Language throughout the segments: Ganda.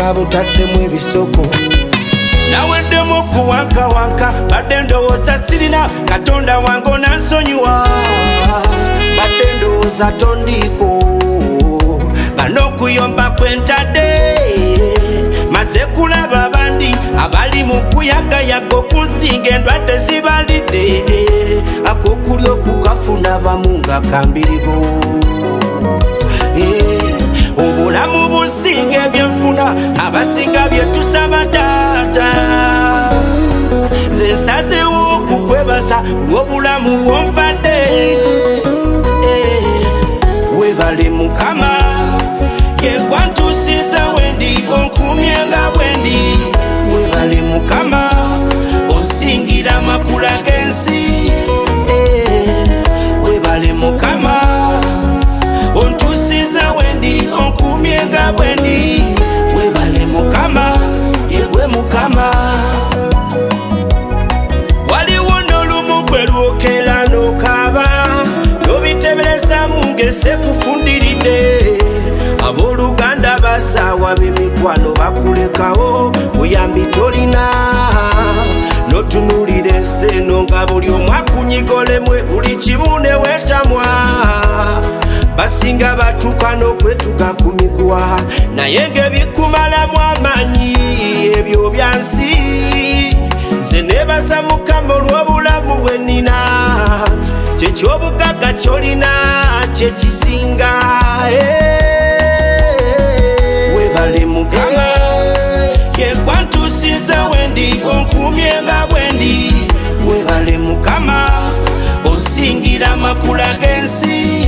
nga butaddemu ebisoko naweddemu kuwankawanka badde ndowooza sirina Katonda wange onansonyiwa badde ndowooza tondiiko ban'okuyomba kwentadde maze kulaba abandi abali mu kuyagayaga okunsinga endwadde zibalidde akokulya okukafuna bamu nga kambiribo obulamu bunsinga ebyenfuna abasinga byetusaba taata nze nsazeewo okukwebaza lw'obulamu bwompadde webale Mukama yekwantusiza wendi onkumye nga bwendi webale Mukama onsingira amakula g'ensi webale Mukama ontusiza wendi onkumye nga bwendi webale Mukama yegwe Mukama waliwo n'olumu gwe lwokera n'okaaba n'obiteeberezaamu ng'ese kufundiridde abooluganda basaawa b'emikwano bakulekawo buyambi tolina n'otunuulira ensi eno nga buli omu akunyigolemu buli kimu ne weetamwa basinga batuuka n'okwetuga ku miguwa naye ng'ebikumalamu amaanyi ebyo byansi nze neebaza Mukama olw'obulamu bwe nnina kyekyobugagga kyolina kyekisinga webale Mukama yekwantusiza wendi onkumye nga bwendi webale Mukama onsingira amakula g'ensi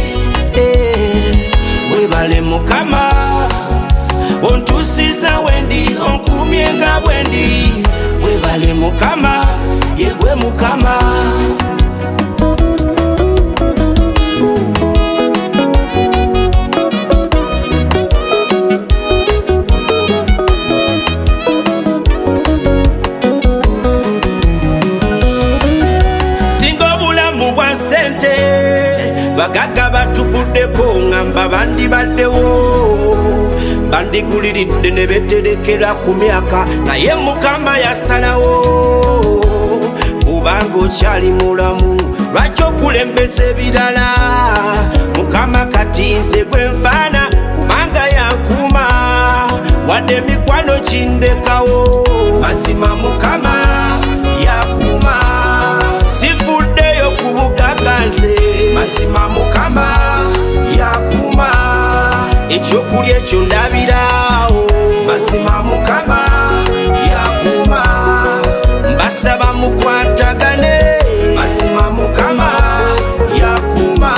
webale Mukama ontusiza wendi onkumye nga bwendi webale Mukama yegwe Mukama bagagga batuvuddeko ngamba bandibaddewo bandiguliridde ne beterekera ku myaka naye Mukama yasalawo kubanga okyali mulamu lwaki okulembesa ebirala Mukama kati nze gwe nfaana kubanga yankuuma wadde emikwano kindekawo mazima Mukama yakuuma sifuddeyo ku bugagga nze mazima Mukama yakuuma ekyokulya ekyo ndabiraawo mazima Mukama yakuuma mbasaba mukwatagane mazima Mukama yakuuma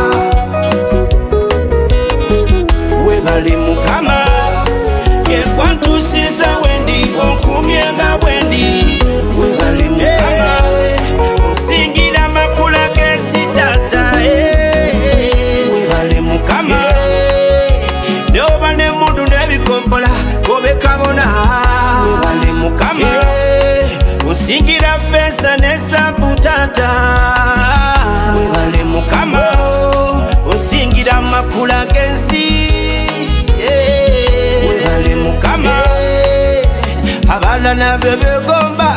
webale Mukama yekwantusiza wendi onkumye nga bwendi webale Mukama onsingira amakula g'ensi taata webale Mukama n'oba n'emmundu n'ebikompola gobe kabona webale Mukama onsingira ffensa n'essampu taata webale Mukama onsingira amakula g'ensi webale Mukama abaana nabyo begomba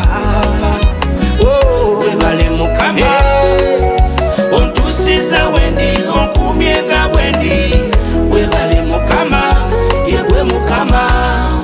webale Mukama ontusiza wendi onkumye nga bwendi webale Mukama yegwe Mukama